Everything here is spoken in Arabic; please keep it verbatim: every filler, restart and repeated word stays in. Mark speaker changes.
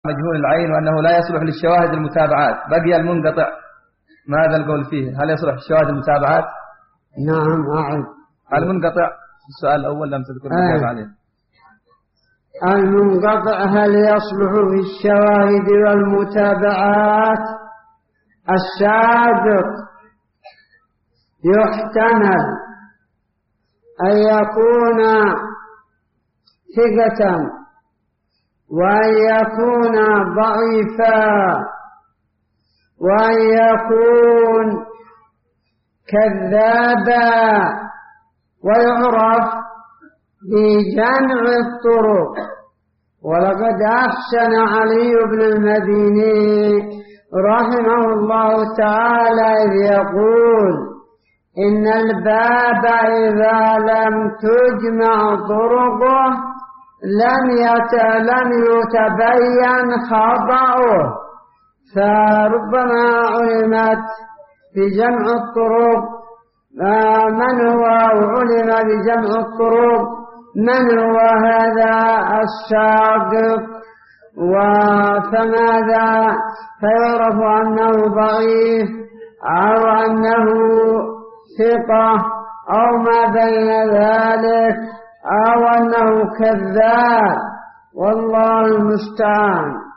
Speaker 1: مجهول العين وأنه لا يصلح للشواهد المتابعات. بقي المنقطع، ماذا القول فيه؟ هل يصلح للشواهد المتابعات؟
Speaker 2: نعم أعد.
Speaker 1: المنقطع السؤال الأول لم تذكر الإجابة عليه.
Speaker 2: المنقطع هل يصلح في الشواهد والمتابعات؟ السابق يحتمل أن يكون ثقة وأن يكون ضعيفا وأن يكون كذابا، ويعرف بجمع الطرق. ولقد أحسن علي بن المديني رحمه الله تعالى إذ يقول: إن الباب إذا لم تجمع طرقه لم يتبين خطأه، فربما علمت بجمع الطرق من هو علم بجمع الطرق من هو هذا الساقط، فماذا فيعرف أنه ضعيف أو أنه ثقة أو ما بين ذلك أو أنه كذاب، والله المستعان.